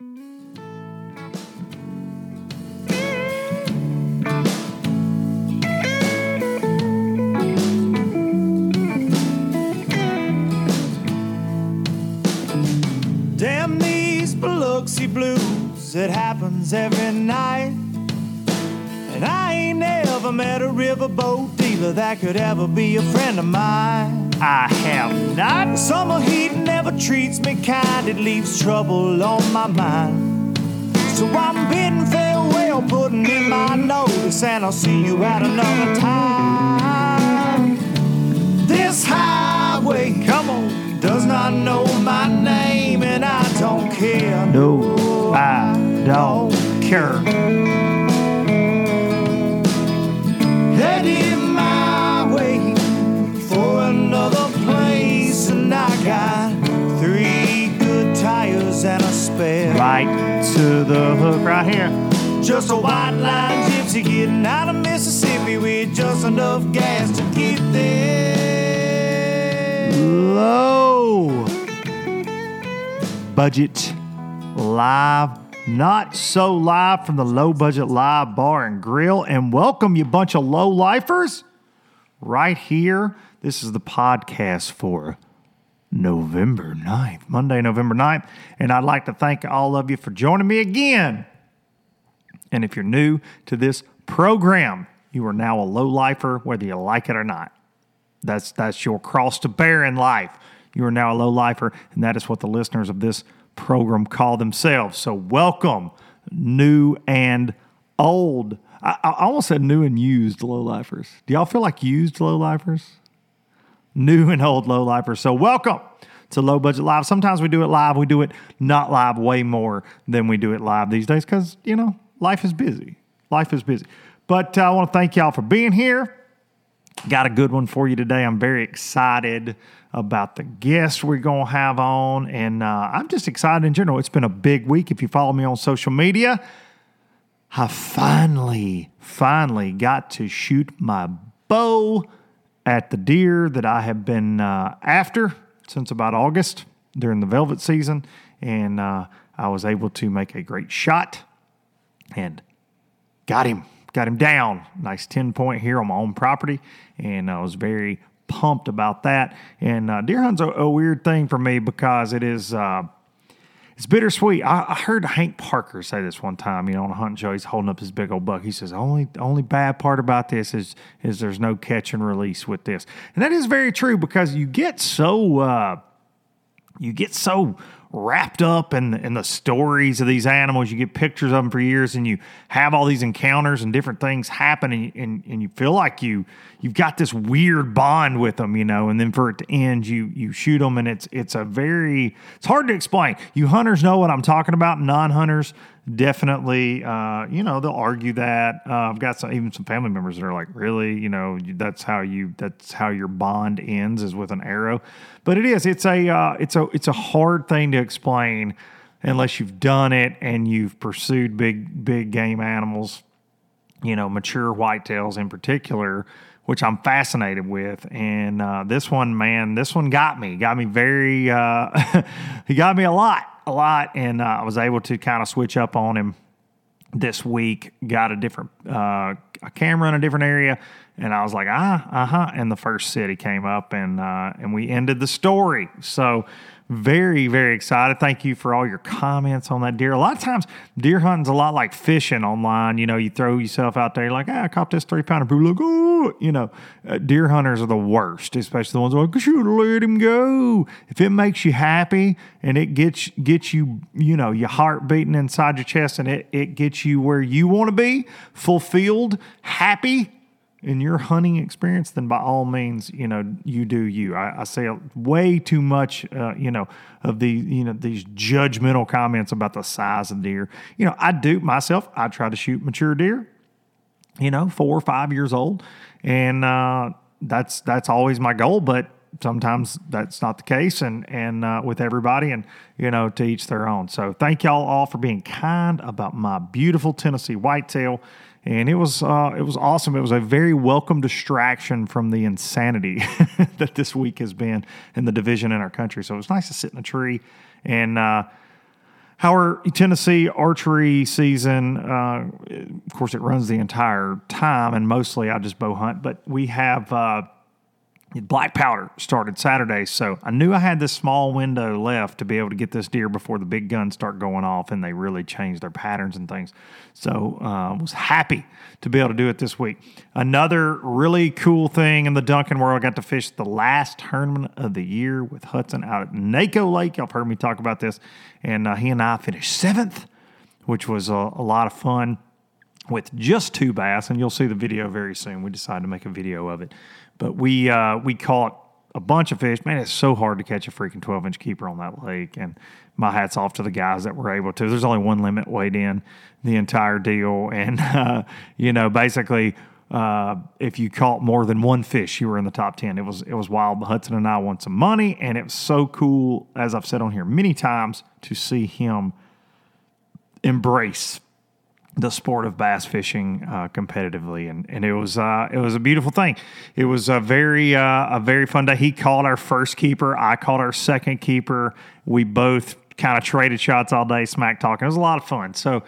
Damn these Biloxi blues, it happens every night. And I ain't never met a riverboat dealer that could ever be a friend of mine. I have not. Summer heat never treats me kind, it leaves trouble on my mind. So I'm bidding farewell, putting in my notice, and I'll see you at another time. This highway, come on, does not know my name, and I don't care. No, I don't care. Headed my way for another place, and I got 3 good tires and a spare. Right to the hook right here. Just a white line gypsy getting out of Mississippi with just enough gas to get there. Low budget live, not so live from the Low Budget Live Bar and Grill. And welcome, you bunch of low lifers, right here. This is the podcast for November 9th, Monday, November 9th. And I'd like to thank all of you for joining me again. And if you're new to this program, you are now a low lifer, whether you like it or not. That's your cross to bear in life. You are now a low lifer, and that is what the listeners of this program call themselves. So welcome, new and old. I almost said new and used low lifers. Do y'all feel like used low lifers? New and old low lifers. So welcome to Low Budget Live. Sometimes we do it live. We do it not live way more than we do it live these days because, you know, life is busy. Life is busy. But I want to thank y'all for being here. Got a good one for you today. I'm very excited about the guests we're going to have on, and I'm just excited in general. It's been a big week. If you follow me on social media, I finally got to shoot my bow at the deer that I have been after since about August during the velvet season, and I was able to make a great shot and got him down. Nice 10-point here on my own property, and I was very pumped about that. And deer hunting's a weird thing for me because it is it's bittersweet. I heard Hank Parker say this one time, you know, on a hunting show. He's holding up his big old buck. He says, only bad part about this is there's no catch and release with this. And that is very true because you get so wrapped up in the stories of these animals. You get pictures of them for years, and you have all these encounters and different things happen, and you feel like you've got this weird bond with them, you know. And then for it to end, you shoot them, and it's hard to explain. You hunters know what I'm talking about. Non-hunters definitely, they'll argue that. I've got even some family members that are like, really, you know, that's how your bond ends is with an arrow. But it's a hard thing to explain unless you've done it and you've pursued big game animals, you know, mature whitetails in particular, which I'm fascinated with. And this one got me very, he got me a lot. And I was able to kind of switch up on him this week, got a different a camera in a different area, and I was like, and the first city came up, and we ended the story. So very, very excited. Thank you for all your comments on that deer. A lot of times, deer hunting's a lot like fishing online. You know, you throw yourself out there, you're like, I caught this 3-pounder. People look, oh, you know, deer hunters are the worst, especially the ones who are like, should let him go. If it makes you happy and it gets you, you know, your heart beating inside your chest, and it gets you where you want to be, fulfilled, happy in your hunting experience, then by all means, you know, you do you. I say way too much, of these judgmental comments about the size of deer. You know, I try to shoot mature deer, you know, 4 or 5 years old. And that's always my goal, but sometimes that's not the case, and with everybody, and, you know, to each their own. So thank y'all all for being kind about my beautiful Tennessee whitetail. And it was awesome. It was a very welcome distraction from the insanity that this week has been in the division in our country. So it was nice to sit in a tree and Our Tennessee archery season, of course, it runs the entire time, and mostly I just bow hunt. But we have black powder started Saturday, so I knew I had this small window left to be able to get this deer before the big guns start going off, and they really change their patterns and things. So I was happy to be able to do it this week. Another really cool thing in the Duncan world, I got to fish the last tournament of the year with Hudson out at NACO Lake. Y'all have heard me talk about this. And he and I finished 7th, which was a lot of fun with just 2 bass. And you'll see the video very soon. We decided to make a video of it. But we caught a bunch of fish. Man, it's so hard to catch a freaking 12-inch keeper on that lake. And my hat's off to the guys that were able to. There's only one limit weighed in the entire deal. And, basically, if you caught more than one fish, you were in the top 10. It was wild. But Hudson and I won some money, and it was so cool, as I've said on here many times, to see him embrace the sport of bass fishing competitively, and it was a beautiful thing. It was a very fun day. He caught our first keeper. I caught our second keeper. We both kind of traded shots all day, smack talking. It was a lot of fun. So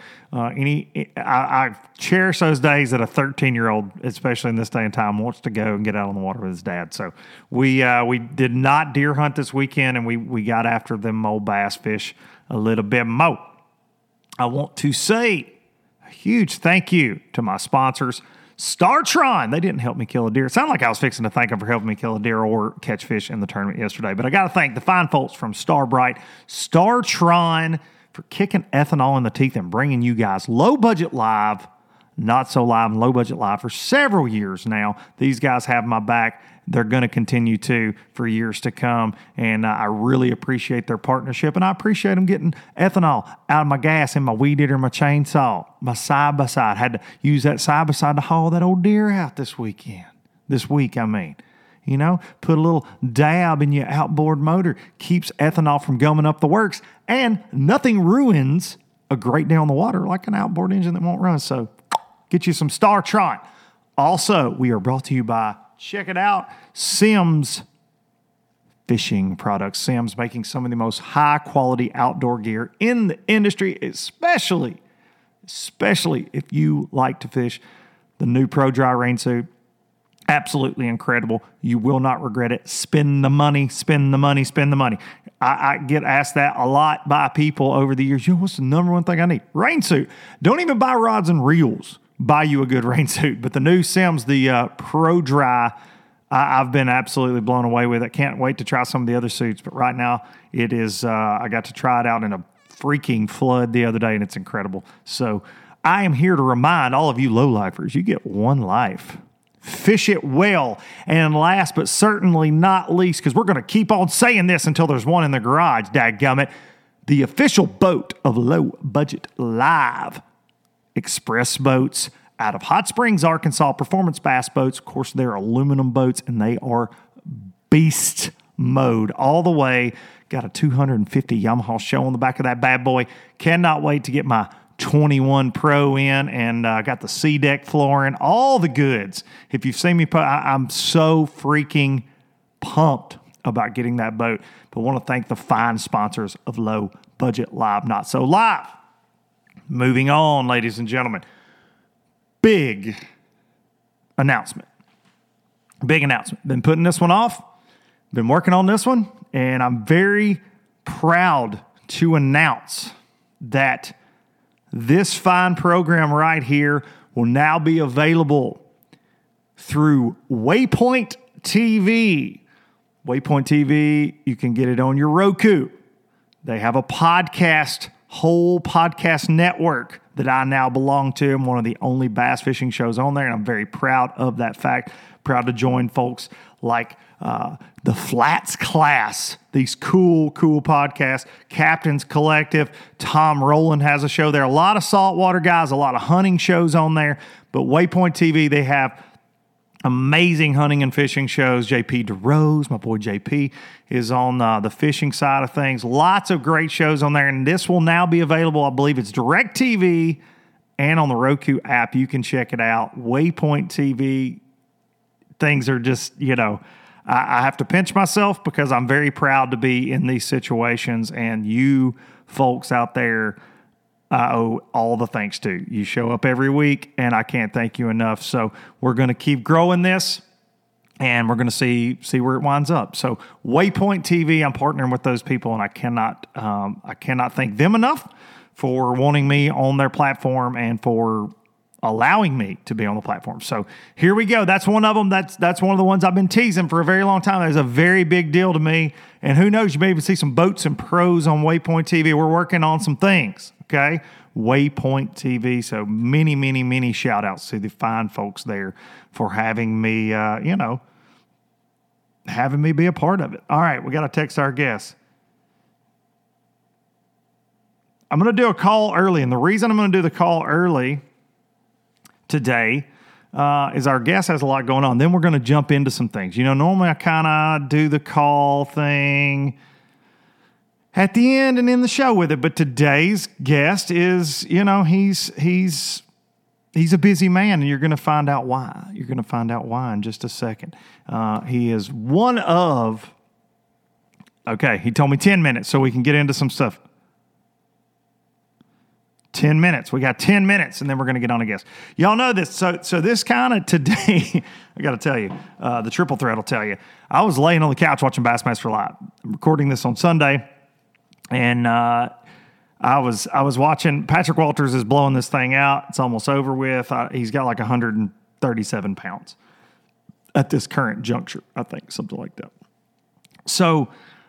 I cherish those days that a 13-year-old, especially in this day and time, wants to go and get out on the water with his dad. So we did not deer hunt this weekend, and we got after them old bass fish a little bit more. I want to say a huge thank you to my sponsors, StarTron. They didn't help me kill a deer. It sounded like I was fixing to thank them for helping me kill a deer or catch fish in the tournament yesterday. But I got to thank the fine folks from Starbright, StarTron, for kicking ethanol in the teeth and bringing you guys low-budget live, not so live and low-budget live for several years now. These guys have my back. They're going to continue to for years to come, and I really appreciate their partnership, and I appreciate them getting ethanol out of my gas in my weed eater, my chainsaw, my side-by-side. Had to use that side-by-side to haul that old deer out this week, I mean. Put a little dab in your outboard motor, keeps ethanol from gumming up the works, and nothing ruins a great day on the water like an outboard engine that won't run. So get you some StarTron. Also, we are brought to you by, check it out, Simms Fishing Products. Simms making some of the most high-quality outdoor gear in the industry, especially if you like to fish. The new Pro Dry Rain suit, absolutely incredible. You will not regret it. Spend the money, spend the money, spend the money. I get asked that a lot by people over the years. What's the number one thing I need? Rain suit. Don't even buy rods and reels. Buy you a good rain suit. But the new Simms, the Pro Dry, I've been absolutely blown away with it. Can't wait to try some of the other suits. But right now, it is, I got to try it out in a freaking flood the other day, and it's incredible. So I am here to remind all of you lowlifers, you get one life. Fish it well. And last but certainly not least, because we're going to keep on saying this until there's one in the garage, dadgummit, the official boat of Low Budget Live, Express Boats out of Hot Springs, Arkansas, Performance Bass Boats. Of course, they're aluminum boats, and they are beast mode all the way. Got a 250 Yamaha show on the back of that bad boy. Cannot wait to get my 21 Pro in, and got the C deck flooring, all the goods. If you've seen me, I'm so freaking pumped about getting that boat. But I want to thank the fine sponsors of Low Budget Live, Not So Live. Moving on, ladies and gentlemen. Big announcement. Been putting this one off. Been working on this one, and I'm very proud to announce that this fine program right here will now be available through Waypoint TV. Waypoint TV, you can get it on your Roku. They have a whole podcast network that I now belong to. I'm one of the only bass fishing shows on there, and I'm very proud of that fact. Proud to join folks like the Flats Class, these cool podcasts. Captain's Collective, Tom Rowland has a show there. A lot of saltwater guys, a lot of hunting shows on there. But Waypoint TV, they have amazing hunting and fishing shows. JP DeRose, my boy JP, is on the fishing side of things. Lots of great shows on there, and this will now be available. I believe it's DirecTV and on the Roku app. You can check it out. Waypoint TV, things are just, I have to pinch myself because I'm very proud to be in these situations, and you folks out there I owe all the thanks to. You show up every week, and I can't thank you enough. So we're going to keep growing this, and we're going to see where it winds up. So Waypoint TV, I'm partnering with those people, and I cannot thank them enough for wanting me on their platform and for allowing me to be on the platform. So here we go. That's one of them. That's one of the ones I've been teasing for a very long time. It's a very big deal to me. And who knows, you may even see some boats and pros on Waypoint TV. We're working on some things, okay? Waypoint TV. So many, many, many shout outs to the fine folks there for having me, having me be a part of it. All right, we got to text our guest. I'm going to do a call early. And the reason I'm going to do the call early today is our guest has a lot going on. Then we're going to jump into some things. Normally I kind of do the call thing at the end and in the show with it. But today's guest is, he's a busy man, and you're going to find out why. You're going to find out why in just a second. He is one of, he told me 10 minutes so we can get into some stuff. 10 minutes. We got 10 minutes, and then we're going to get on a guest. Y'all know this. So this kind of today, I got to tell you, the Triple Threat will tell you. I was laying on the couch watching Bassmaster Live. I'm recording this on Sunday, and I was watching. Patrick Walters is blowing this thing out. It's almost over with. He's got like 137 pounds at this current juncture, I think, something like that. So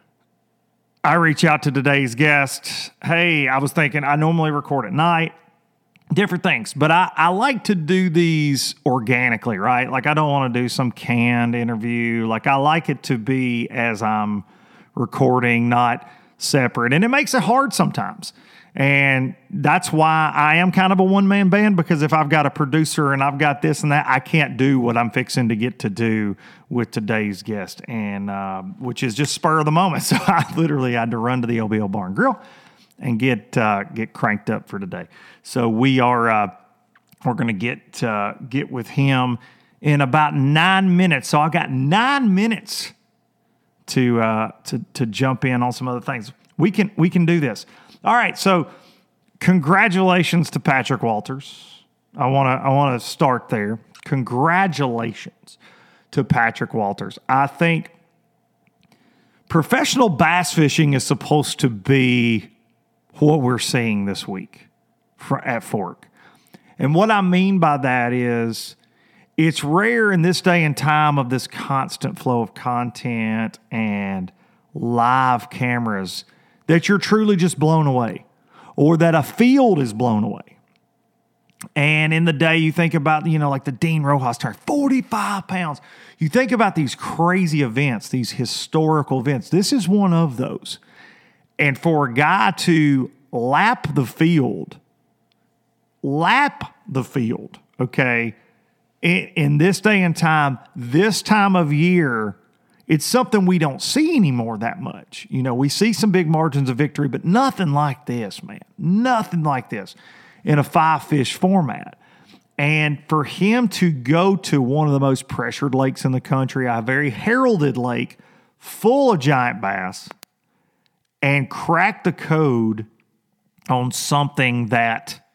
I reach out to today's guest. Hey, I was thinking I normally record at night, different things, but I like to do these organically, right? Like I don't want to do some canned interview. Like I like it to be as I'm recording, not separate. And it makes it hard sometimes. And that's why I am kind of a one-man band, because if I've got a producer and I've got this and that, I can't do what I'm fixing to get to do with today's guest, and which is just spur of the moment. So I literally had to run to the LBL Bar and Grill and get cranked up for today. So we're going to get with him in about 9 minutes. So I got 9 minutes to jump in on some other things. We can do this. All right, so congratulations to Patrick Walters. I want to start there. Congratulations to Patrick Walters. I think professional bass fishing is supposed to be what we're seeing this week at Fork. And what I mean by that is it's rare in this day and time of this constant flow of content and live cameras that you're truly just blown away, or that a field is blown away. And in the day, you think about, like the Dean Rojas tournament, 45 pounds. You think about these crazy events, these historical events. This is one of those. And for a guy to lap the field, okay, in this day and time, this time of year, it's something we don't see anymore that much. We see some big margins of victory, but nothing like this, man. Nothing like this in a 5-fish format. And for him to go to one of the most pressured lakes in the country, a very heralded lake full of giant bass, and crack the code on something that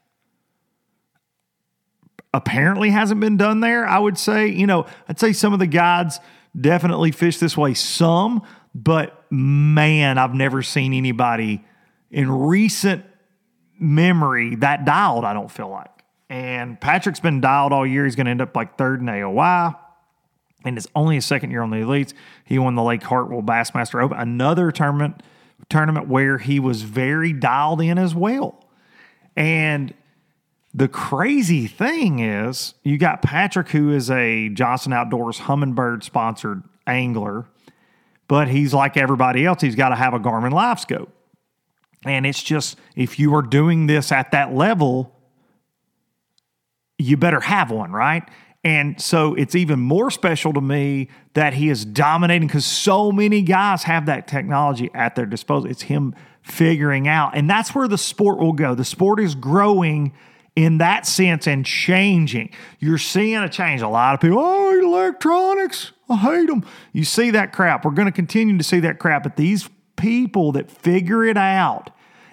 apparently hasn't been done there, I would say. I'd say some of the guides definitely fish this way some, but man, I've never seen anybody in recent memory that dialed, I don't feel like. And Patrick's been dialed all year. He's going to end up like third in AOY, and it's only his second year on the elites. He won the Lake Hartwell Bassmaster Open, another tournament where he was very dialed in as well. And the crazy thing is, you got Patrick, who is a Johnson Outdoors Humminbird-sponsored angler, but he's like everybody else. He's got to have a Garmin LiveScope. And it's just, if you are doing this at that level, you better have one, right? And so it's even more special to me that he is dominating, because so many guys have that technology at their disposal. It's him figuring out. And that's where the sport will go. The sport is growing in that sense and changing. You're seeing a change. A lot of people, electronics, I hate them. You see that crap. We're going to continue to see that crap. But these people that figure it out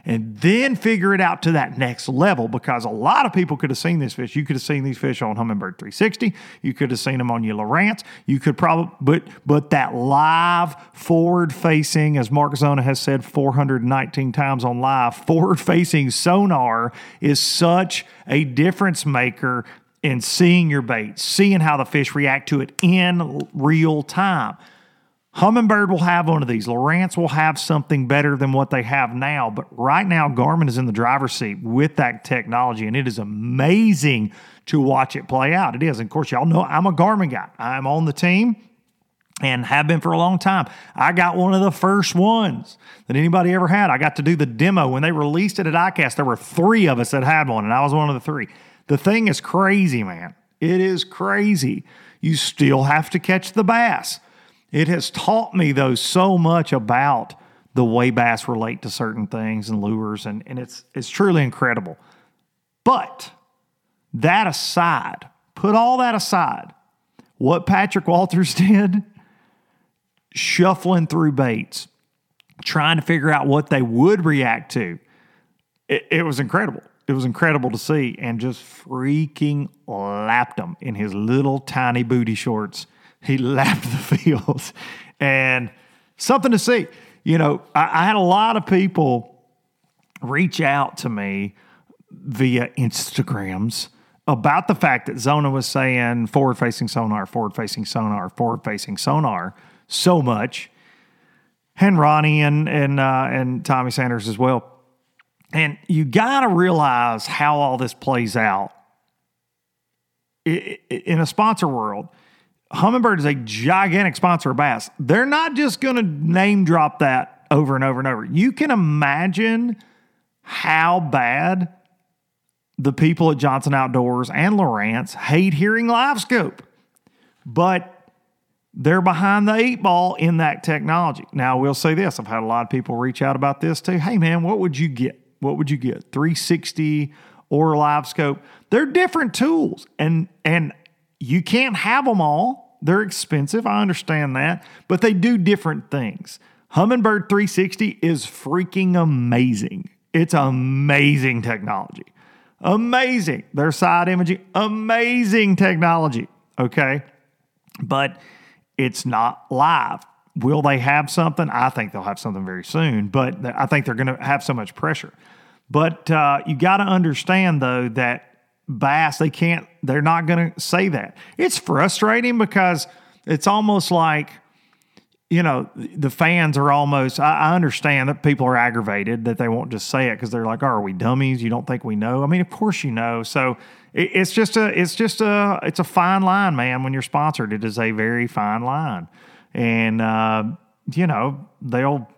and then figure it out to that next level, because a lot of people could have seen this fish. You could have seen these fish on Humminbird 360. You could have seen them on your Lowrance. You could probably, but that live forward-facing, as Mark Zona has said 419 times on live, forward-facing sonar is such a difference maker in seeing your bait, seeing how the fish react to it in real time. Humminbird will have one of these. Lowrance will have something better than what they have now. But right now, Garmin is in the driver's seat with that technology, and it is amazing to watch it play out. It is. And of course, y'all know I'm a Garmin guy. I'm on the team and have been for a long time. I got one of the first ones that anybody ever had. I got to do the demo. When they released it at ICAST, there were 3 of us that had one, and I was one of the 3. The thing is crazy, man. It is crazy. You still have to catch the bass. It has taught me, though, so much about the way bass relate to certain things and lures, and it's truly incredible. But that aside, put all that aside, what Patrick Walters did, shuffling through baits, trying to figure out what they would react to, it was incredible. It was incredible to see, and just freaking lapped them in his little tiny booty shorts. He lapped the field, and something to see. You know, I had a lot of people reach out to me via Instagrams about the fact that Zona was saying forward-facing sonar, forward-facing sonar, forward-facing sonar so much, and Ronnie and Tommy Sanders as well. And you got to realize how all this plays out in a sponsor world. Humminbird is a gigantic sponsor of bass. They're not just going to name drop that over and over and over. You can imagine how bad the people at Johnson Outdoors and Lowrance hate hearing LiveScope. But they're behind the 8 ball in that technology. Now, I will say this. I've had a lot of people reach out about this too. Hey, man, what would you get? What would you get? 360 or LiveScope? They're different tools, and you can't have them all. They're expensive. I understand that, but they do different things. Humminbird 360 is freaking amazing. It's amazing technology. Amazing. Their side imaging, amazing technology. Okay. But it's not live. Will they have something? I think they'll have something very soon, but I think they're going to have so much pressure. But you got to understand, though, that bass, they're not going to say that. It's frustrating because it's almost like, you know, the fans are almost, I understand that people are aggravated that they won't just say it because they're like, oh, are we dummies? You don't think we know? I mean, of course you know. So it's a fine line, man. When you're sponsored, it is a very fine line. And, you know, they'll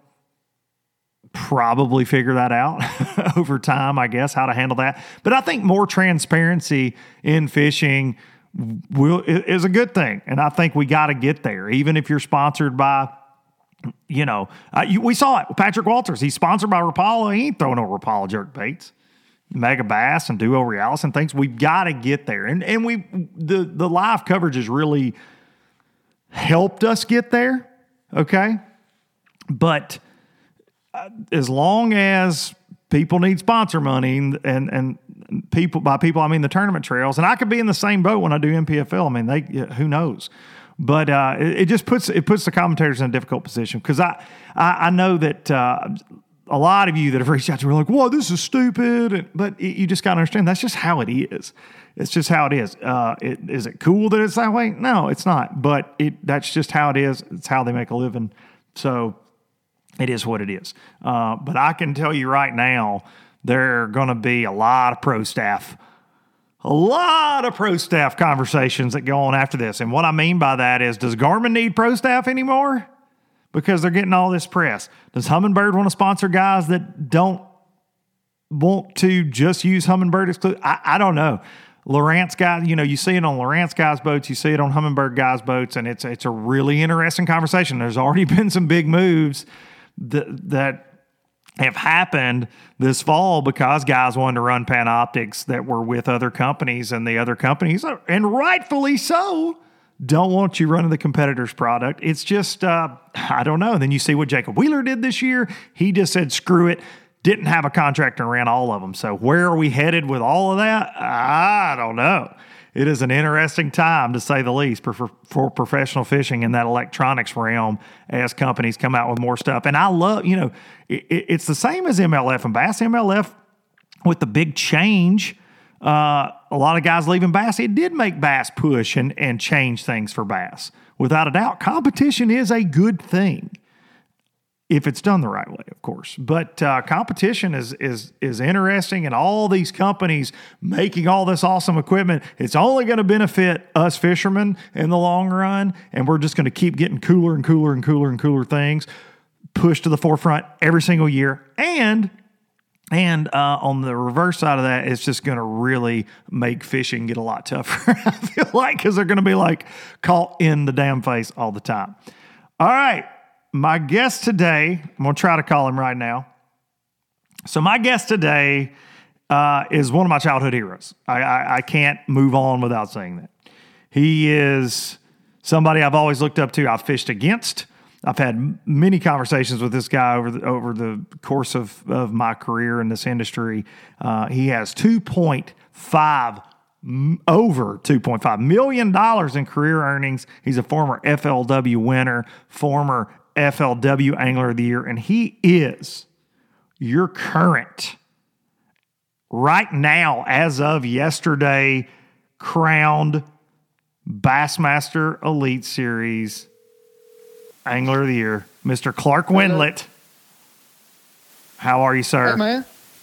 probably figure that out over time, I guess, how to handle that. But I think more transparency in fishing is a good thing. And I think we got to get there, even if you're sponsored by, you know, we saw it with Patrick Walters. He's sponsored by Rapala. He ain't throwing no Rapala jerk baits. Mega Bass and Duo Realis and things. We've got to get there. And the live coverage has really helped us get there. Okay. But as long as people need sponsor money and people, by people, I mean the tournament trails, and I could be in the same boat when I do NPFL. I mean, who knows? But it just puts the commentators in a difficult position, because I know that a lot of you that have reached out to me are like, "Whoa, this is stupid," but you just got to understand that's just how it is. It's just how it is. Is it cool that it's that way? No, it's not. But that's just how it is. It's how they make a living. So it is what it is. But I can tell you right now, there are going to be a lot of pro staff conversations that go on after this. And what I mean by that is, does Garmin need pro staff anymore? Because they're getting all this press. Does Humminbird want to sponsor guys that don't want to just use Humminbird exclusive? I don't know. Lowrance guys, you know, you see it on Lowrance guys' boats, you see it on Humminbird guys' boats, and it's a really interesting conversation. There's already been some big moves that have happened this fall because guys wanted to run Panoptics that were with other companies, and the other companies, and rightfully so, don't want you running the competitor's product. It's just, I don't know. And then you see what Jacob Wheeler did this year. He just said, screw it. didn't have a contractor and ran all of them. So where are we headed with all of that? I don't know. It is an interesting time, to say the least, for professional fishing in that electronics realm as companies come out with more stuff. And I love, it's the same as MLF and Bass. MLF, with the big change, a lot of guys leaving Bass, it did make Bass push and change things for Bass. Without a doubt, competition is a good thing. If it's done the right way, of course. But competition is interesting, and all these companies making all this awesome equipment, it's only going to benefit us fishermen in the long run, and we're just going to keep getting cooler and cooler and cooler and cooler things pushed to the forefront every single year. And on the reverse side of that, it's just going to really make fishing get a lot tougher, I feel like, because they're going to be like caught in the damn face all the time. All right. My guest today, I'm going to try to call him right now. So my guest today is one of my childhood heroes. I can't move on without saying that. He is somebody I've always looked up to. I've fished against. I've had many conversations with this guy over the course of my career in this industry. He has over $2.5 million in career earnings. He's a former FLW winner, former FLW Angler of the Year, and he is your current, right now, as of yesterday, crowned Bassmaster Elite Series Angler of the Year, Mr. Clark Wendlandt. How are you, sir? Hey, man.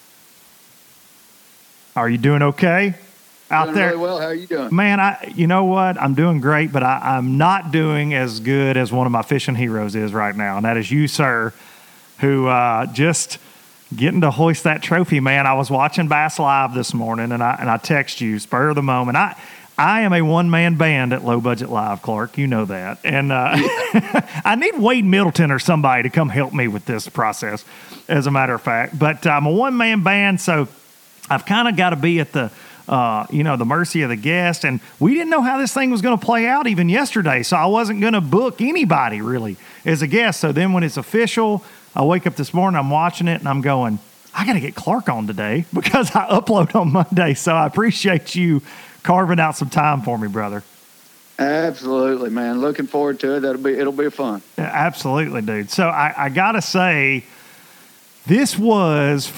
Are you doing okay out doing there? Really well. How are you doing? Man, you know what? I'm doing great, but I'm not doing as good as one of my fishing heroes is right now, and that is you, sir, who just getting to hoist that trophy, man. I was watching Bass Live this morning, and I text you, spur of the moment. I am a one-man band at Low Budget Live, Clark. You know that. And I need Wade Middleton or somebody to come help me with this process, as a matter of fact. But I'm a one-man band, so I've kind of got to be at the mercy of the guest. And we didn't know how this thing was going to play out even yesterday, so I wasn't going to book anybody really as a guest. So then when it's official, I wake up this morning, I'm watching it, and I'm going, I got to get Clark on today because I upload on Monday. So I appreciate you carving out some time for me, brother. Absolutely, man. Looking forward to it. It'll be fun. Yeah, absolutely, dude. So I got to say, this was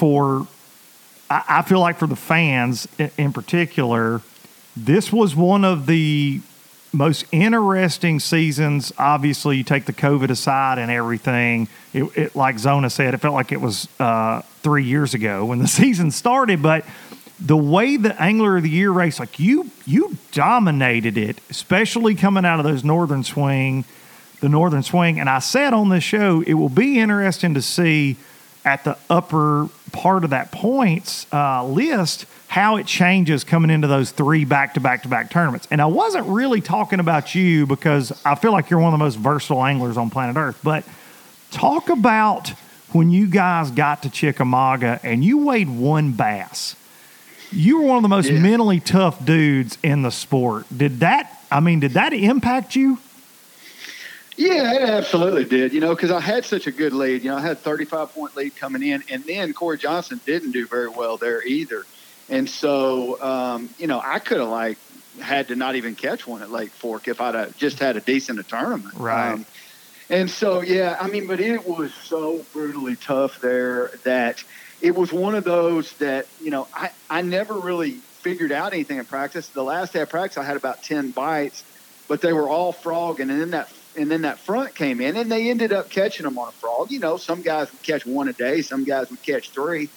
I feel like for the fans in particular, this was one of the most interesting seasons. Obviously, you take the COVID aside and everything. It like Zona said, it felt like it was 3 years ago when the season started. But the way the Angler of the Year race, like you dominated it, especially coming out of the Northern Swing. And I said on this show, it will be interesting to see at the upper part of that points list how it changes coming into those three back-to-back-to-back tournaments. And I wasn't really talking about you because I feel like you're one of the most versatile anglers on planet Earth. But talk about when you guys got to Chickamauga and you weighed one bass. You were one of the most mentally tough dudes in the sport. Did that impact you? Yeah, it absolutely did, because I had such a good lead. I had a 35-point lead coming in, and then Corey Johnson didn't do very well there either. And so, I could have, had to not even catch one at Lake Fork if I'd have just had a decent tournament. Right. And so, but it was so brutally tough there that it was one of those that, I never really figured out anything in practice. The last day of practice, I had about 10 bites, but they were all frog, and then that front came in, and they ended up catching them on a frog. Some guys would catch one a day, some guys would catch three.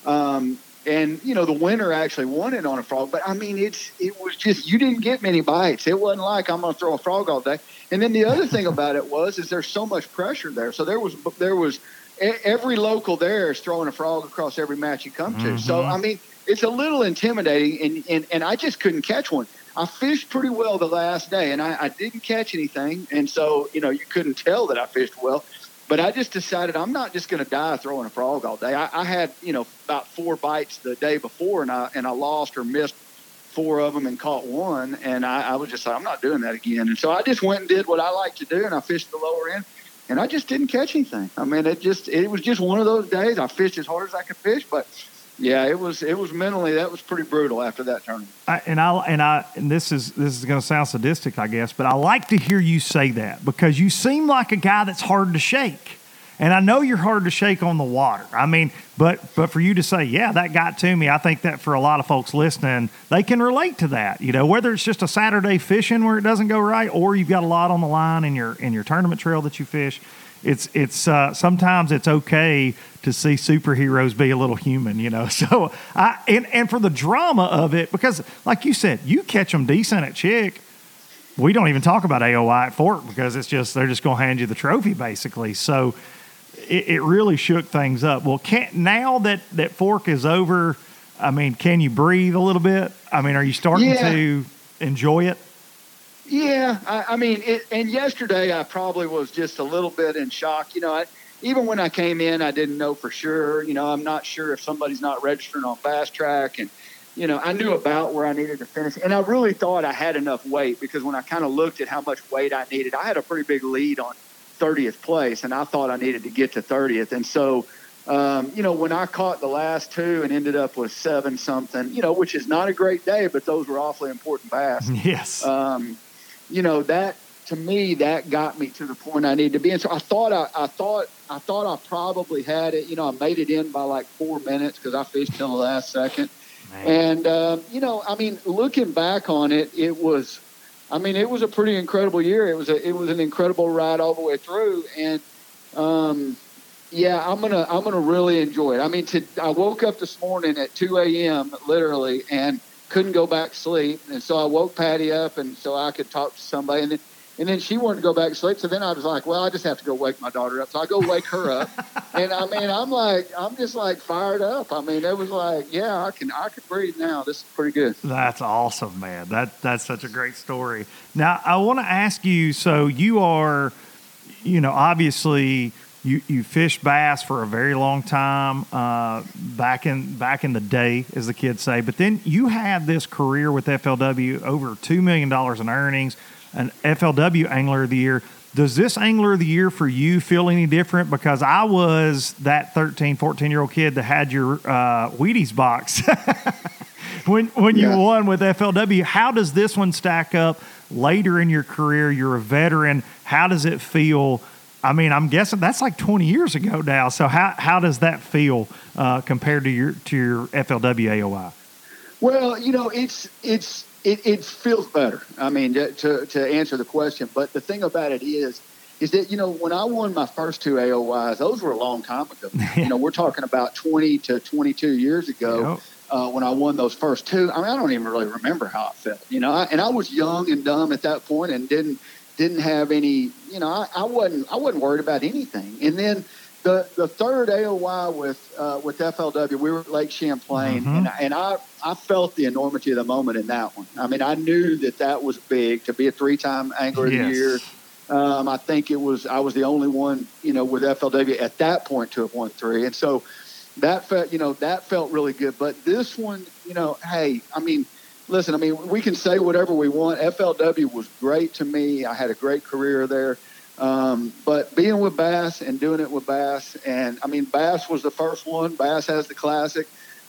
And the winner actually won it on a frog. But, it was just you didn't get many bites. It wasn't like I'm going to throw a frog all day. And then the other thing about it is there's so much pressure there. So there was every local there is throwing a frog across every match you come to. So, it's a little intimidating, and I just couldn't catch one. I fished pretty well the last day, and I didn't catch anything. And so, you couldn't tell that I fished well. But I just decided I'm not just going to die throwing a frog all day. I had, about 4 bites the day before, and I lost or missed 4 of them and caught one. And I was just like, I'm not doing that again. And so I just went and did what I like to do, and I fished the lower end. and I just didn't catch anything. I mean, it was just one of those days. I fished as hard as I could fish, but yeah, it was mentally, that was pretty brutal after that tournament. And this is going to sound sadistic, I guess, but I like to hear you say that because you seem like a guy that's hard to shake. And I know you're hard to shake on the water. I mean, but for you to say, yeah, that got to me, I think that for a lot of folks listening, they can relate to that. You know, whether it's just a Saturday fishing where it doesn't go right, or you've got a lot on the line in your tournament trail that you fish. It's sometimes it's okay to see superheroes be a little human, you know. So and for the drama of it, because like you said, you catch them decent at Chick. We don't even talk about AOI at Fork because they're just going to hand you the trophy basically. So it really shook things up. Well, now that Fork is over, I mean, can you breathe a little bit? I mean, are you starting to enjoy it? Yeah, I mean, and yesterday I probably was just a little bit in shock. You know, even when I came in, I didn't know for sure. You know, I'm not sure if somebody's not registering on Fast Track. And, you know, I knew about where I needed to finish. And I really thought I had enough weight because when I kind of looked at how much weight I needed, I had a pretty big lead on 30th place, and I thought I needed to get to 30th. And so, you know, when I caught the last two and ended up with 7-something, you know, which is not a great day, but those were awfully important bass. Yes. You know, that to me, that got me to the point I needed to be. And so I thought I probably had it. You know, I made it in by like 4 minutes because I fished till the last second. Man. And, you know, I mean, looking back on it, it was a pretty incredible year. It was an incredible ride all the way through. And, yeah, I'm gonna really enjoy it. I mean, I woke up this morning at 2 a.m. literally and couldn't go back to sleep. And so I woke Patty up and so I could talk to somebody. And then she wanted to go back to sleep. So then I was like, well, I just have to go wake my daughter up. So I go wake her up. And I mean, I'm just like fired up. I mean, it was like, yeah, I can breathe now. This is pretty good. That's awesome, man. That's such a great story. Now I want to ask you, so you are, you know, obviously you fished bass for a very long time, back in the day, as the kids say, but then you had this career with FLW, over $2 million in earnings, an FLW Angler of the Year. Does this Angler of the Year for you feel any different? Because I was that 13, 14-year-old kid that had your Wheaties box when you won with FLW. How does this one stack up later in your career? You're a veteran. How does it feel? I mean, I'm guessing that's like 20 years ago now. So how does that feel compared to your FLW AOI? Well, you know, it feels better. I mean, to answer the question, but the thing about it is that, you know, when I won my first two AOYs, those were a long time ago. You know, we're talking about 20 to 22 years ago. Yep. When I won those first two. I mean, I don't even really remember how it felt, you know, and I was young and dumb at that point and didn't have any, you know, I wasn't worried about anything. And then the third AOY with FLW, we were at Lake Champlain, mm-hmm. and I felt the enormity of the moment in that one. I mean, I knew that was big to be a 3-time Angler of the Year. I think I was the only one, you know, with FLW at that point to have won 3. And so that felt really good. But this one, you know, hey, I mean, listen, I mean, we can say whatever we want. FLW was great to me. I had a great career there. But being with Bass and doing it with Bass, and I mean, Bass was the first one. Bass has the classic.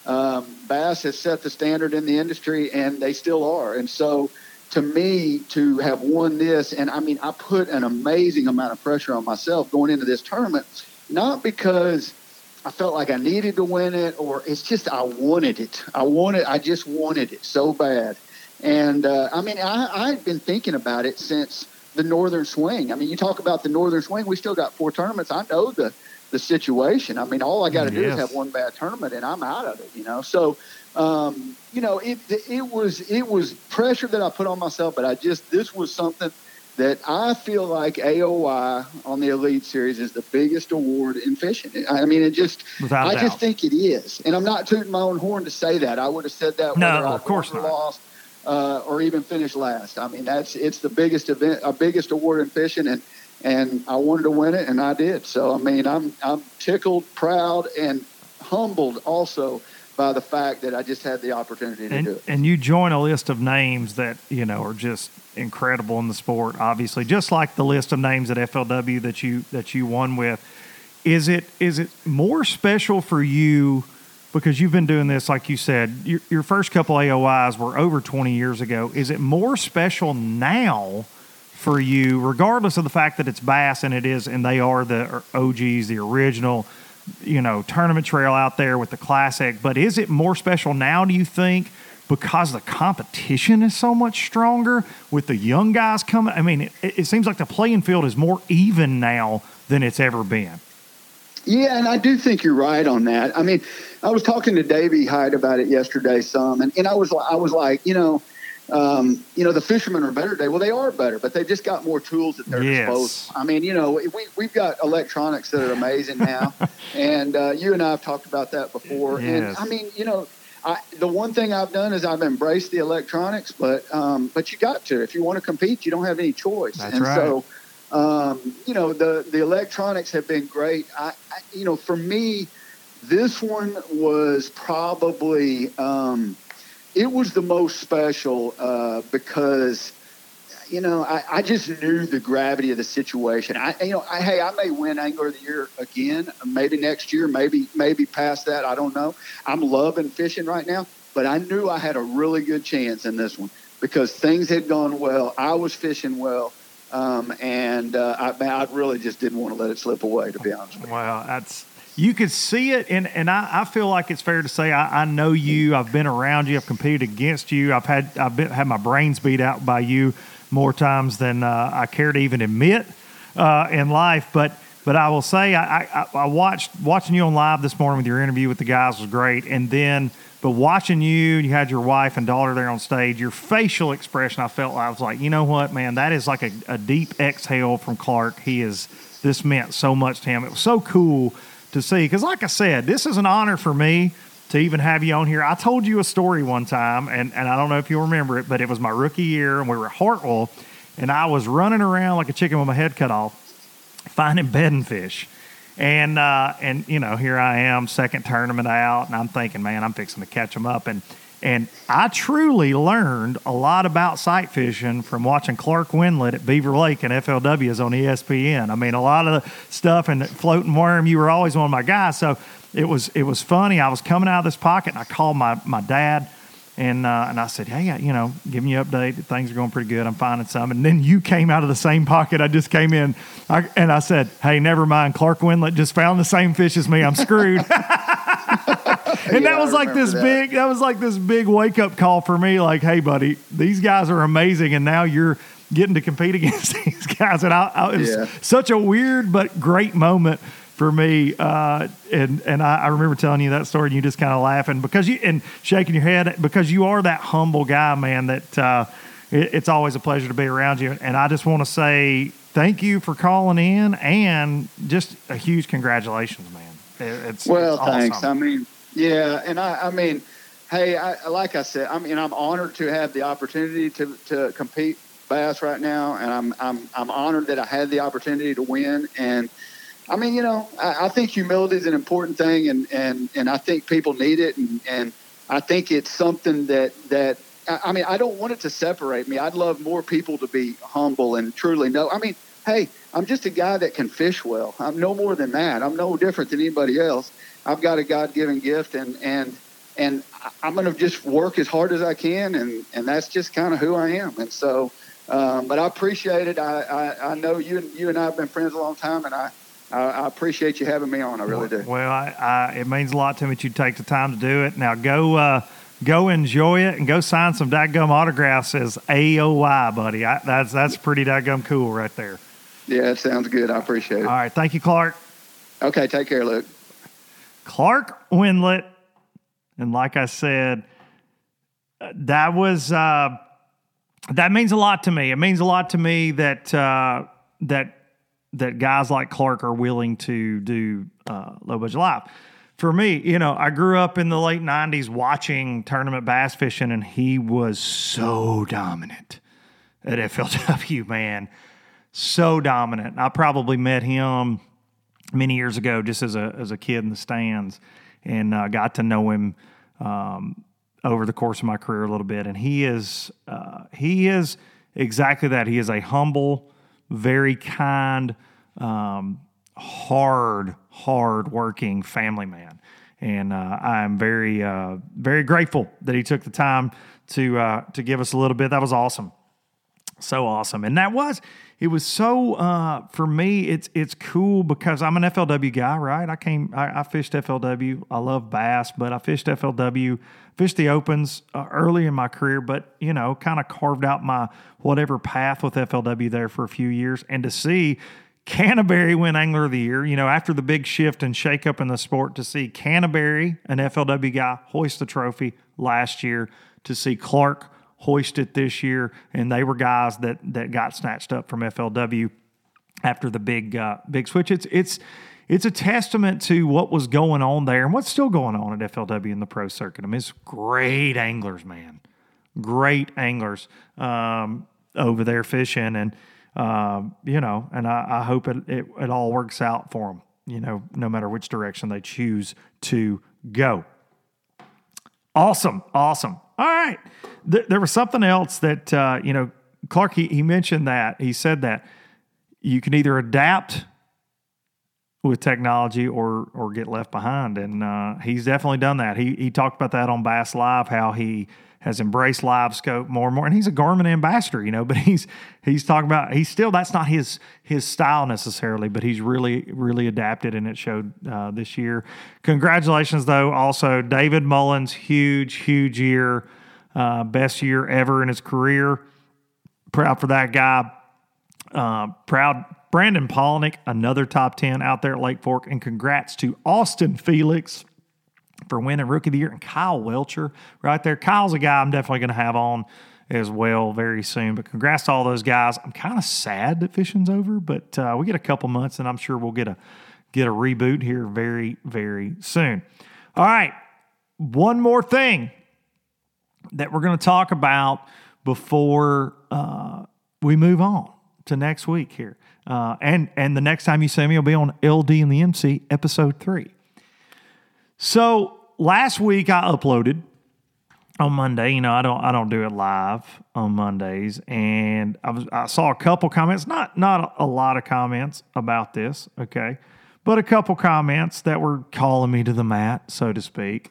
Bass has set the standard in the industry, and they still are. And so to me, to have won this, and I mean, I put an amazing amount of pressure on myself going into this tournament, not because I felt like I needed to win it, or it's just I wanted it. I just wanted it so bad. And I mean, I've been thinking about it since the Northern Swing. I mean, you talk about the Northern Swing, we still got 4 tournaments. I know the situation. I mean, all I got to do is have one bad tournament and I'm out of it, you know? So, you know, it was pressure that I put on myself, but this was something that I feel like AOI on the Elite Series is the biggest award in fishing. I mean, I just think it is. And I'm not tooting my own horn to say that. I would have said that whether I won or lost, or even finished last. I mean, it's the biggest event, biggest award in fishing, and I wanted to win it, and I did. So, I mean, I'm tickled, proud, and humbled also by the fact that I just had the opportunity to do it. And you join a list of names that, are just incredible in the sport, obviously, just like the list of names at FLW that you won with. Is it more special for you because you've been doing this, like you said, your first couple AOYs were over 20 years ago. Is it more special now for you, regardless of the fact that it's bass and they are the OGs, the original, tournament trail out there with the classic, but is it more special now, do you think, because the competition is so much stronger with the young guys coming? I mean, it seems like the playing field is more even now than it's ever been. Yeah, and I do think you're right on that. I mean, I was talking to Davey Hyde about it yesterday some, and I was like, the fishermen are better today. Well, they are better, but they've just got more tools at their disposal. I mean, we've got electronics that are amazing now, and you and I have talked about that before. Yes. And I mean, the one thing I've done is I've embraced the electronics, but you got to. If you want to compete, you don't have any choice. That's right. So, the electronics have been great. For me, this one was probably it was the most special because I just knew the gravity of the situation. I may win Angler of the Year again, maybe next year, maybe past that. I don't know. I'm loving fishing right now, but I knew I had a really good chance in this one because things had gone well. I was fishing well. I really just didn't want to let it slip away, to be honest with you. Wow, you could see it, and I feel like it's fair to say I know you. I've been around you. I've competed against you. I've had my brains beat out by you more times than I care to even admit in life. But I will say I watching you on live this morning with your interview with the guys was great, but watching you had your wife and daughter there on stage, your facial expression, I was like, you know what, man, that is like a deep exhale from Clark. This meant so much to him. It was so cool to see because, like I said, this is an honor for me to even have you on here. I told you a story one time, and I don't know if you'll remember it, but it was my rookie year, and we were at Hartwell, and I was running around like a chicken with my head cut off, finding bedding fish. And here I am, second tournament out, and I'm thinking, man, I'm fixing to catch them up. And I truly learned a lot about sight fishing from watching Clark Wendlandt at Beaver Lake and FLWs on ESPN. I mean, a lot of the stuff and floating worm, you were always one of my guys. So it was funny. I was coming out of this pocket, and I called my dad, and I said, hey, giving you an update. Things are going pretty good. I'm finding some. And then you came out of the same pocket I just came in. And I said, hey, never mind. Clark Wendlandt just found the same fish as me. I'm screwed. And that was like this big wake up call for me. Like, hey, buddy, these guys are amazing. And now you're getting to compete against these guys. And it was such a weird but great moment for me, and I remember telling you that story, and you just kind of laughing and shaking your head because you are that humble guy, man. That it's always a pleasure to be around you. And I just want to say thank you for calling in, and just a huge congratulations, man. It's awesome. Thanks. I mean, yeah, and I mean, hey, like I said, I mean, I'm honored to have the opportunity to compete bass right now, and I'm honored that I had the opportunity to win. And I mean, I think humility is an important thing, and I think people need it, and I think it's something that I mean, I don't want it to separate me. I'd love more people to be humble and truly know. I mean, hey, I'm just a guy that can fish well. I'm no more than that. I'm no different than anybody else. I've got a God-given gift, and I'm going to just work as hard as I can, and that's just kind of who I am. And so, but I appreciate it. I know you and I have been friends a long time, and I appreciate you having me on. I really do. Well, it means a lot to me that you take the time to do it. Now go enjoy it and go sign some dadgum autographs as AOY, buddy. That's pretty dadgum cool right there. Yeah, it sounds good. I appreciate it. All right. Thank you, Clark. Okay. Take care, Luke. Clark Wendlandt. And like I said, that means a lot to me. It means a lot to me that guys like Clark are willing to do low budget live. For me, I grew up in the late 90s watching tournament bass fishing, and he was so dominant at FLW, man. So dominant. I probably met him many years ago just as a kid in the stands, and got to know him over the course of my career a little bit, and he is exactly that. He is a humble, very kind, hard working family man, and I'm very very grateful that he took the time to give us a little bit. That was awesome. So awesome. And it was so, for me, it's cool because I'm an FLW guy, right? I fished FLW. I love bass, but I fished FLW, fished the opens early in my career, but, kind of carved out my whatever path with FLW there for a few years. And to see Canterbury win Angler of the Year, after the big shift and shakeup in the sport, to see Canterbury, an FLW guy, hoist the trophy last year, to see Clark hoist it this year, and they were guys that got snatched up from FLW after the big switch. It's a testament to what was going on there and what's still going on at FLW in the pro circuit. I mean, it's great anglers, man, great anglers over there fishing, and and I hope it all works out for them. No matter which direction they choose to go. Awesome. All right. There was something else that, Clark, he mentioned that. He said that you can either adapt with technology or get left behind. And he's definitely done that. He talked about that on Bass Live, how he has embraced live scope more and more. And he's a Garmin ambassador, but he's talking about, that's not his style necessarily, but he's really, really adapted, and it showed this year. Congratulations, though. Also, David Mullins, huge year. Best year ever in his career. Proud for that guy. Proud. Brandon Polnick, another top 10 out there at Lake Fork. And congrats to Austin Felix for winning Rookie of the Year, and Kyle Welcher right there. Kyle's a guy I'm definitely going to have on as well very soon. But congrats to all those guys. I'm kind of sad that fishing's over, but we get a couple months, and I'm sure we'll get a reboot here very, very soon. All right, one more thing that we're going to talk about before we move on to next week here. And the next time you see me will be on LD and the MC, episode 3. So last week I uploaded on Monday. I don't do it live on Mondays, and I saw a couple comments, not a lot of comments about this, okay, but a couple comments that were calling me to the mat, so to speak.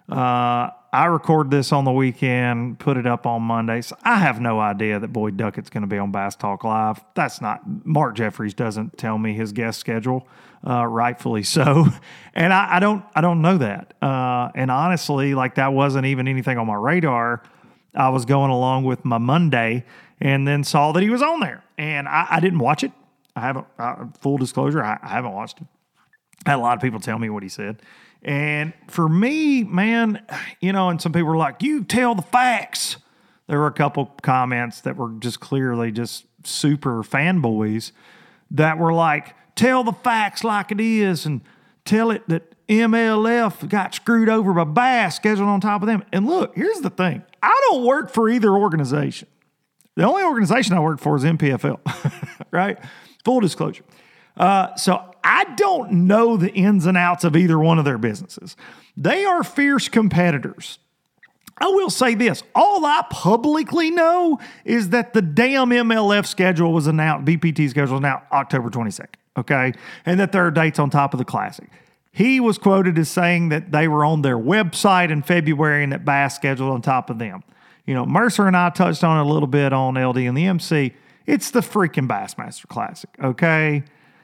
I recorded this on the weekend, put it up on Monday. So I have no idea that Boyd Duckett's going to be on Bass Talk Live. Mark Jeffries doesn't tell me his guest schedule, rightfully so. And I don't know that. And honestly, that wasn't even anything on my radar. I was going along with my Monday and then saw that he was on there. And I didn't watch it. I haven't, full disclosure, I haven't watched it. I had a lot of people tell me what he said. And for me, man, and some people were like, you tell the facts. There were a couple comments that were just clearly just super fanboys that were like, tell the facts like it is and tell it that MLF got screwed over by Bass scheduled on top of them. And look, here's the thing. I don't work for either organization. The only organization I work for is MPFL, right? Full disclosure. So I don't know the ins and outs of either one of their businesses. They are fierce competitors. I will say this. All I publicly know is that the damn MLF schedule was announced, BPT schedule was announced October 22nd, okay? And that there are dates on top of the Classic. He was quoted as saying that they were on their website in February and that Bass scheduled on top of them. Mercer and I touched on it a little bit on LD and the MC. It's the freaking Bassmaster Classic, okay?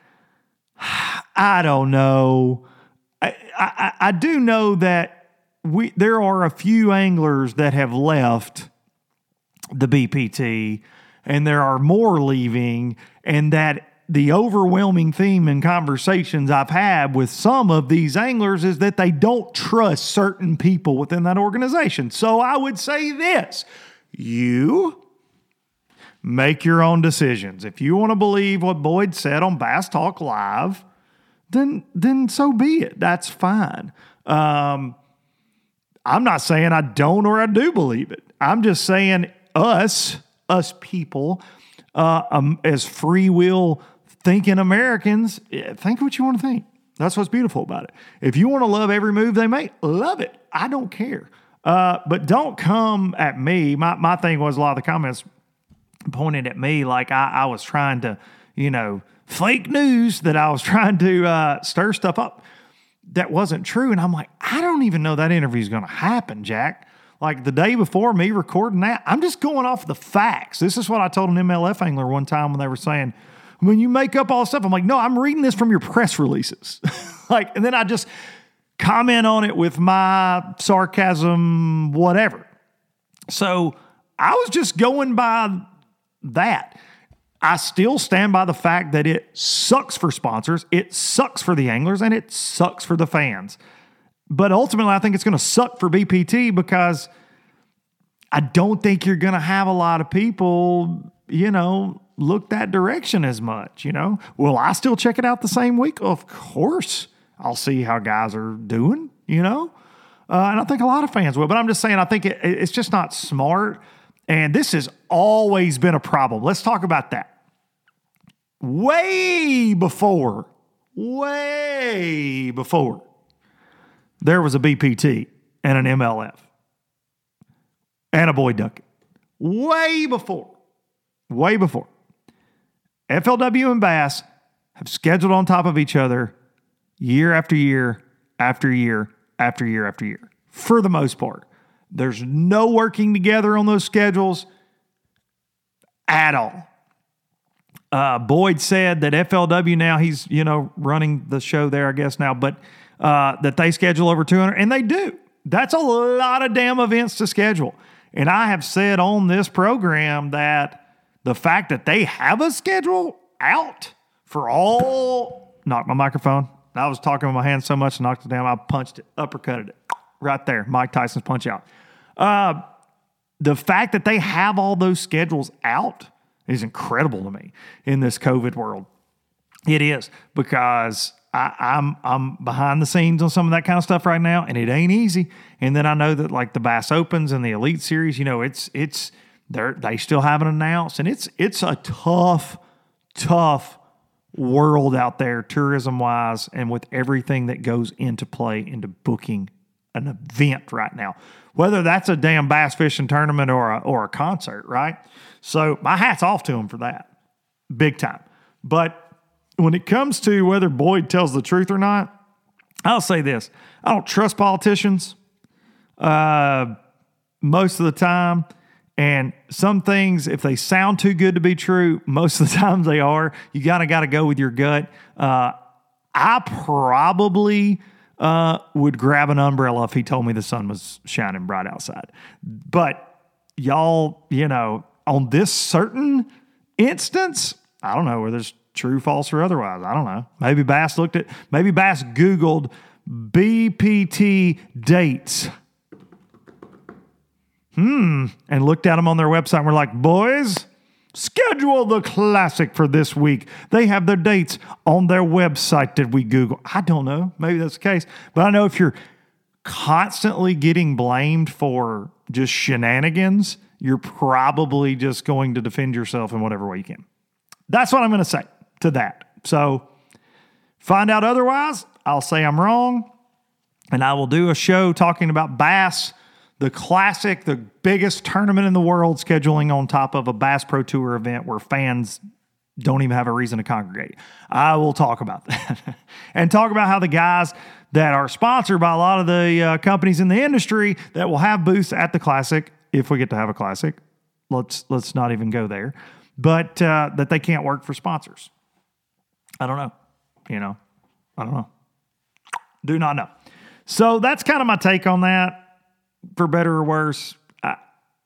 I don't know. I do know that there are a few anglers that have left the BPT, and there are more leaving, and that the overwhelming theme in conversations I've had with some of these anglers is that they don't trust certain people within that organization. So I would say this: you make your own decisions. If you want to believe what Boyd said on Bass Talk Live, then so be it. That's fine. I'm not saying I don't or I do believe it. I'm just saying us people, as free will thinking Americans, think what you want to think. That's what's beautiful about it. If you want to love every move they make, love it. I don't care. But don't come at me. My thing was a lot of the comments pointed at me like I was trying to, fake news, that I was trying to stir stuff up that wasn't true. And I'm like, I don't even know that interview is going to happen, Jack. Like the day before me recording that, I'm just going off the facts. This is what I told an MLF angler one time when they were saying, when you make up all this stuff, I'm like, no, I'm reading this from your press releases. And then I just comment on it with my sarcasm, whatever. So I was just going by that. I still stand by the fact that it sucks for sponsors, it sucks for the anglers, and it sucks for the fans. But ultimately, I think it's going to suck for BPT because I don't think you're going to have a lot of people, look that direction as much, Will I still check it out the same week? Of course. I'll see how guys are doing, and I think a lot of fans will. But I'm just saying, I think it's just not smart. And this has always been a problem. Let's talk about that. Way before, there was a BPT and an MLF and a Boyd Duckett. Way before. FLW and Bass have scheduled on top of each other year after year after year after year after year, for the most part. There's no working together on those schedules at all. Boyd said that FLW now, he's, running the show there, I guess now, but that they schedule over 200, and they do. That's a lot of damn events to schedule. And I have said on this program that the fact that they have a schedule out for all, knock my microphone. I was talking with my hand so much, I knocked it down, I punched it, uppercutted it. Right there, Mike Tyson's punch out. The fact that they have all those schedules out is incredible to me in this COVID world. It is, because I'm behind the scenes on some of that kind of stuff right now, and it ain't easy. And then I know that like the Bass Opens and the Elite Series, they still haven't announced, and it's a tough world out there, tourism wise, and with everything that goes into play into booking an event right now, whether that's a damn bass fishing tournament or a concert, right? So my hat's off to them for that, big time. But when it comes to whether Boyd tells the truth or not, I'll say this: I don't trust politicians most of the time, and some things, if they sound too good to be true, most of the time they are. You got to go with your gut. I probably would grab an umbrella if he told me the sun was shining bright outside. But y'all, on this certain instance, I don't know whether it's true, false, or otherwise. I don't know. Maybe Bass Googled BPT dates. And looked at them on their website and were like, boys, schedule the Classic for this week. They have their dates on their website. Did we Google? I don't know. Maybe that's the case. But I know if you're constantly getting blamed for just shenanigans, you're probably just going to defend yourself in whatever way you can. That's what I'm going to say to that. So find out otherwise, I'll say I'm wrong, and I will do a show talking about Bass, the Classic, the biggest tournament in the world, scheduling on top of a Bass Pro Tour event where fans don't even have a reason to congregate. I will talk about that and talk about how the guys that are sponsored by a lot of the companies in the industry that will have booths at the Classic, if we get to have a Classic, let's not even go there, but that they can't work for sponsors. I don't know. I don't know. Do not know. So that's kind of my take on that. For better or worse, I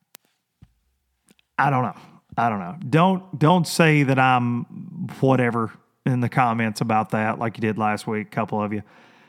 don't know. Don't say that I'm whatever in the comments about that, like you did last week, a couple of you.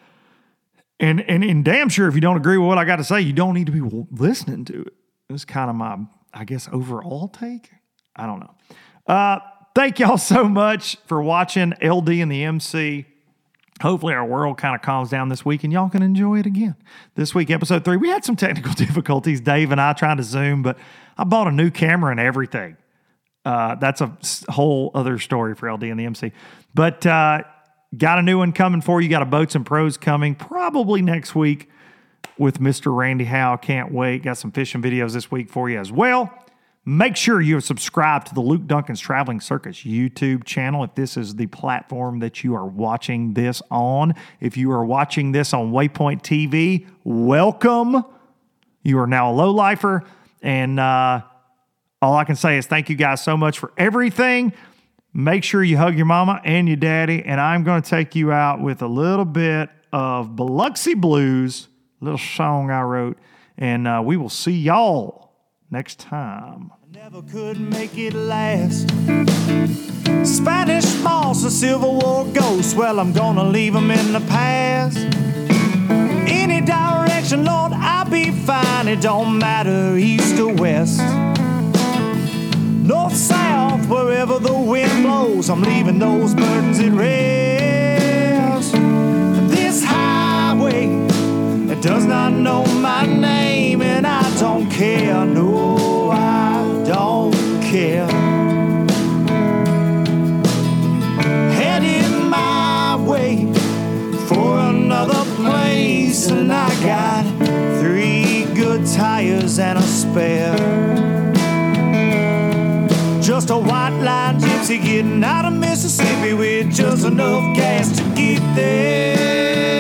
And damn sure if you don't agree with what I got to say, you don't need to be listening to it. It's kind of my, I guess, overall take. I don't know. Thank y'all so much for watching LD and the MC. Hopefully our world kind of calms down this week and y'all can enjoy it again. This week, episode 3, we had some technical difficulties, Dave and I trying to Zoom, but I bought a new camera and everything. That's a whole other story for LD and the MC. But got a new one coming for you. Got a Boats and Pros coming probably next week with Mr. Randy Howe. Can't wait. Got some fishing videos this week for you as well. Make sure you subscribe to the Luke Duncan's Traveling Circus YouTube channel if this is the platform that you are watching this on. If you are watching this on Waypoint TV, welcome. You are now a lowlifer. And all I can say is thank you guys so much for everything. Make sure you hug your mama and your daddy. And I'm going to take you out with a little bit of Biloxi Blues, a little song I wrote. And we will see y'all next time. I never could make it last. Spanish moss, a Civil War ghost. Well, I'm gonna leave them in the past. Any direction, Lord, I'll be fine. It don't matter, east or west. North, south, wherever the wind blows, I'm leaving those burdens at rest. This highway, it does not know my name, and I don't care, no, I don't care. Heading my way for another place, and I got 3 good tires and a spare. Just a white line gypsy getting out of Mississippi with just enough gas to get there.